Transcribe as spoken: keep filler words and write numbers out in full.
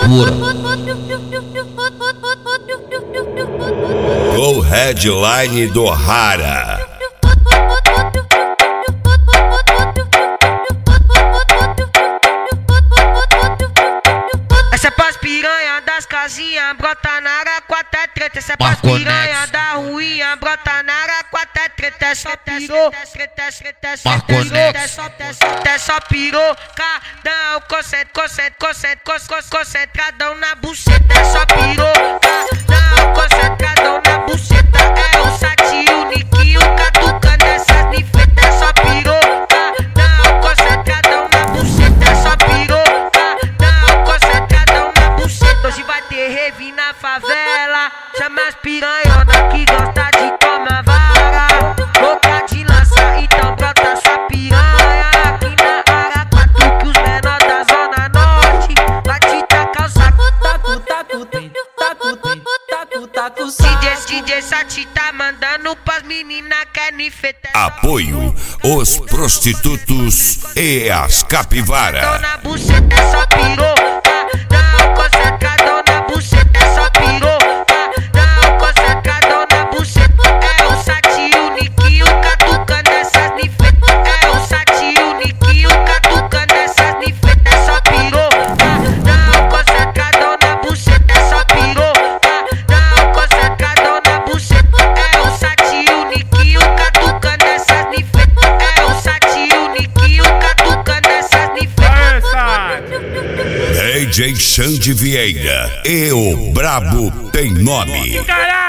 loucura. O headline do Rara. Essa é pras piranha das casinhas, brota na área, quatro é treta. Essa é pras piranha da ruinha, brota na área, quatro é treta. É só pirou, é só pirou, cadão, concentra, concentra, concentra, concentra, concentradão na buceta. É só pirou, cadão, concentradão na buceta. É o Sati, o Niquinho, catucando essas nifetas. É só pirou, cadão, concentradão na buceta. É só pirou, cadão, concentradão na buceta. Hoje vai ter rave na favela, chama as piranhona que gosta de tomar vara. Boca de lança, então brota sua piranha. Aqui na área quatro que os menor da zona norte vai te tacar o saco. Taco, taco, tem, taco, tem, taco, taco, D J, D J Sati tá mandando pras meninas que é nifeta. Apoio os prostitutos e as capivaras. Na buceta é só pirou, não concentradão na buceta é só pirou, não concentradão na buceta. É o Sati, o Niquinho, catucando essas nifetas. É o Sati, o Niquinho, catucando essas nifetas. É só pirou, não concentradão na buceta é só pirou, não concentradão na buceta. É o Sati, o Niquinho, catucando essas nifetas. É o Sati, o Niquinho, catucando essas nifetas. D J Xande Vieira e o Brabo tem nome. Caralho!